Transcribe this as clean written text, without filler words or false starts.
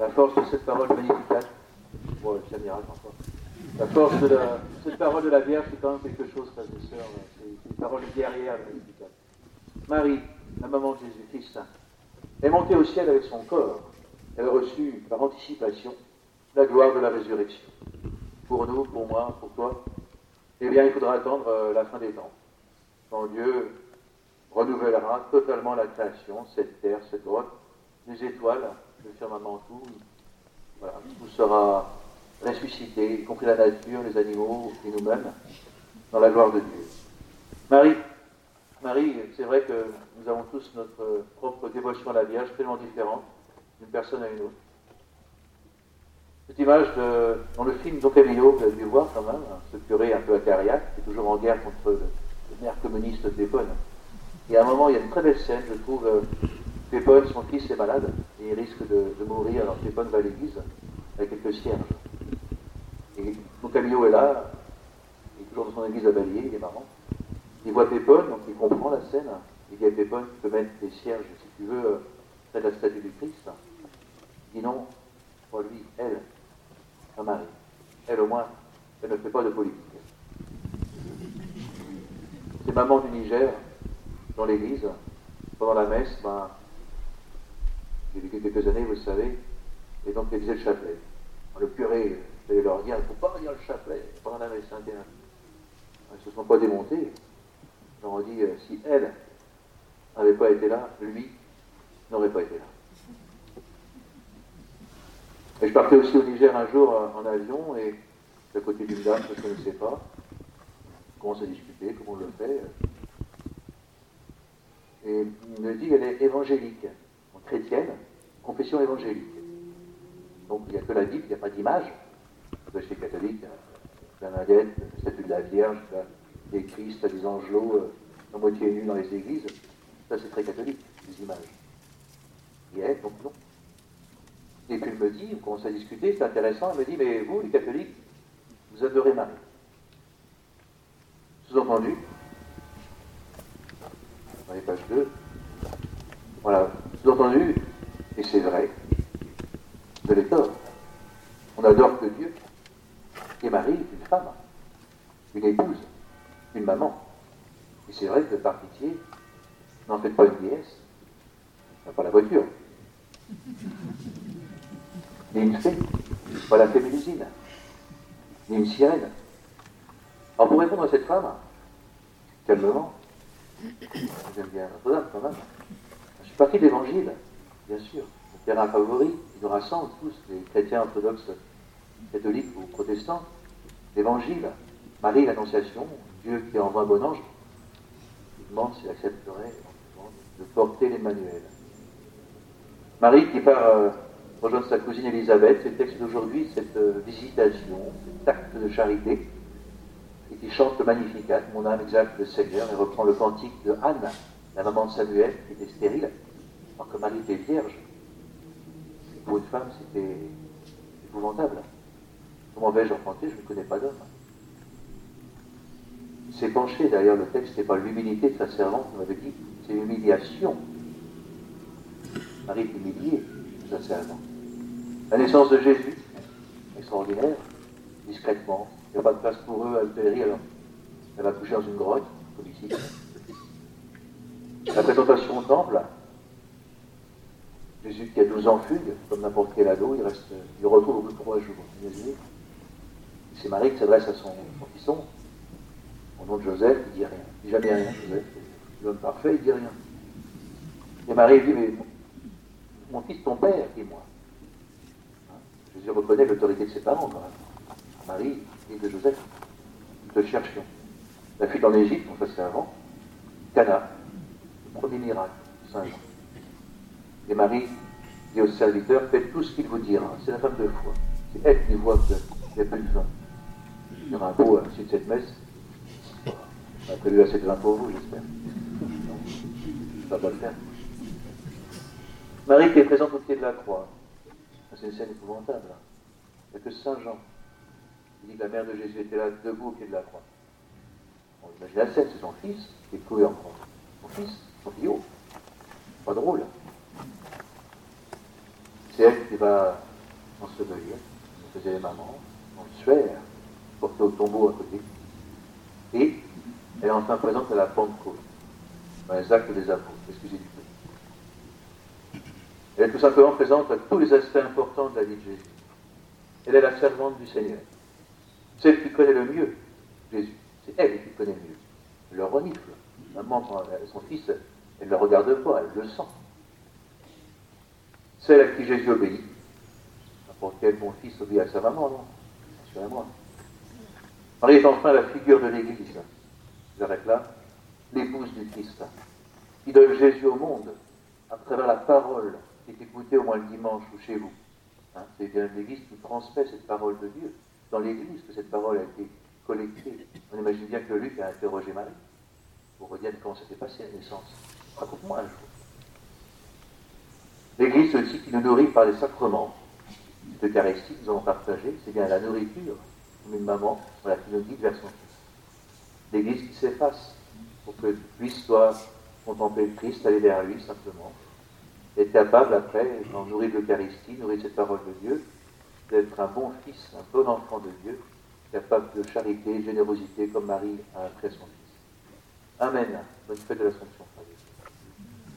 La force de cette parole magnifique, bon, c'est un miracle encore. La force de cette parole de la Vierge, c'est quand même quelque chose, frères et sœurs. C'est une parole guerrière, magnifique. Marie, la maman de Jésus, Fils saint, est montée au ciel avec son corps. Elle a reçu par anticipation la gloire de la résurrection. Pour nous, pour moi, pour toi, eh bien, il faudra attendre la fin des temps, quand Dieu renouvellera totalement la création, cette terre, cette grotte, les étoiles, le firmament, tout. Voilà, tout sera ressuscité, y compris la nature, les animaux et nous-mêmes, dans la gloire de Dieu. Marie, c'est vrai que nous avons tous notre propre dévotion à la Vierge, tellement différente d'une personne à une autre. Cette image dans le film Don Camillo, vous avez dû voir quand même, ce curé un peu acariaque, qui est toujours en guerre contre le maire communiste Pépone. Et à un moment, il y a une très belle scène, je trouve, Pépone, son fils, est malade, et il risque de mourir, alors Pépone va à l'église, avec quelques cierges. Et Don Camillo est là, il est toujours dans son église à Balier, il est marrant. Il voit Pépone, donc il comprend la scène. Il dit à Pépone, tu peux mettre des cierges, si tu veux, près de la statue du Christ. Il dit non, pour lui, elle, sa Marie, elle au moins, elle ne fait pas de politique. C'est maman du Niger, dans l'église, pendant la messe, j'ai vécu quelques années, vous le savez, et donc elle disait le chapelet. Le curé allait leur dire, il ne faut pas dire le chapelet pendant la messe, Ils ne se sont pas démontés. Ils leur ont dit, si elle n'avait pas été là, lui n'aurait pas été là. Et je partais aussi au Niger un jour en avion, et à côté d'une dame que je ne connaissais pas, on commence à discuter, comment on le fait. Et il me dit, elle est évangélique, donc chrétienne, confession évangélique. Donc il n'y a que la Bible, il n'y a pas d'image. Chez les catholiques, la Madeleine, la statue de la Vierge, des Christ, des angelots, à moitié nus dans les églises. Ça c'est très catholique, les images. Et elle, donc non. Et puis il me dit, on commence à discuter, c'est intéressant, elle me dit, mais vous, les catholiques, vous adorez Marie. Sous-entendu, dans les pages 2, voilà, sous-entendu, et c'est vrai, de l'étoffe. On adore que Dieu. Et Marie est une femme, une épouse, une maman. Et c'est vrai que par pitié, n'en faites pas une déesse, pas la voiture, ni une fée, pas la fée Mélusine, ni une sirène. Alors pour répondre à cette femme, calmement, j'aime bien Notre-Dame quand même, je suis parti de l'Évangile, bien sûr, mon terrain favori, il nous rassemble tous, les chrétiens orthodoxes, catholiques ou protestants, l'Évangile, Marie, l'Annonciation, Dieu qui envoie un bon ange, il demande s'il accepterait de porter l'Emmanuel. Marie qui part rejoindre sa cousine Élisabeth, c'est le texte d'aujourd'hui, cette visitation, cet acte de charité, et qui chante le Magnificat, mon âme exalte le Seigneur, et reprend le cantique de Anne, la maman de Samuel, qui était stérile, alors que Marie était vierge. Et pour une femme, c'était épouvantable. Comment vais-je enfanter? Je ne connais pas d'homme. Il s'est penché, d'ailleurs, le texte, c'est pas l'humilité de sa servante, on m'avait dit, c'est l'humiliation. Marie est humiliée de sa servante. La naissance de Jésus, extraordinaire, discrètement. Il n'y a pas de place pour eux à l'hôtellerie, alors elle va coucher dans une grotte, comme ici. La présentation au temple, Jésus qui a 12 ans fugue, comme n'importe quel ado, il retrouve au bout de 3 jours. Imaginez. C'est Marie qui s'adresse à son fisson, au nom de Joseph, il dit rien. Il dit jamais rien, Joseph. L'homme parfait, il dit rien. Et Marie dit, mais mon fils, ton père, et moi. Jésus reconnaît l'autorité de ses parents, quand même. Marie et de Joseph, nous te cherchions. La fuite en Égypte, on fait ça avant. Cana, le premier miracle, Saint Jean. Et Marie dit au serviteur, faites tout ce qu'il vous dira. C'est la femme de foi. C'est elle qui voit qu'il n'y a plus de vin. Il y aura un pot à la suite de cette messe. On a prévu assez de vin pour vous, j'espère. Non, ça va pas le faire. Marie qui est présente au pied de la croix. C'est une scène épouvantable. Il n'y a que Saint Jean. Il dit que la mère de Jésus était là, debout au pied de la croix. On imagine la scène, c'est son fils qui est cloué en croix. Son fils, son fillot. Pas drôle. C'est elle qui va ensevelir, on faisait les mamans, en suaire, portée au tombeau à côté. Et elle est enfin présente à la Pentecôte, dans les actes des apôtres, excusez du peu. Elle est tout simplement présente à tous les aspects importants de la vie de Jésus. Elle est la servante du Seigneur. Celle qui connaît le mieux Jésus. C'est elle qui connaît mieux. Elle le renifle. Maman, quand son fils, elle ne le regarde pas, elle le sent. Celle à qui Jésus obéit. N'importe quel bon fils obéit à sa maman, non? Assurément. Marie est enfin la figure de l'Église. J'arrête là. L'épouse du Christ, qui donne Jésus au monde à travers la parole qui est écoutée au moins le dimanche ou chez vous. Hein, c'est bien l'Église qui transmet cette parole de Dieu. Dans l'Église que cette parole a été collectée. On imagine bien que Luc a interrogé Marie pour redire comment s'était passé la naissance. Raconte-moi un jour. L'Église aussi qui nous nourrit par les sacrements. L'Eucharistie que nous avons partagé, c'est bien la nourriture, comme une maman, voilà, qui nous guide vers son fils. L'Église qui s'efface pour que lui soit contempler le Christ, aller vers lui simplement, être capable après, en nourrir de l'Eucharistie, nourrir cette parole de Dieu, d'être un bon fils, un bon enfant de Dieu, capable de charité, générosité, comme Marie a après son fils. Amen. Bonne fête de l'Assomption.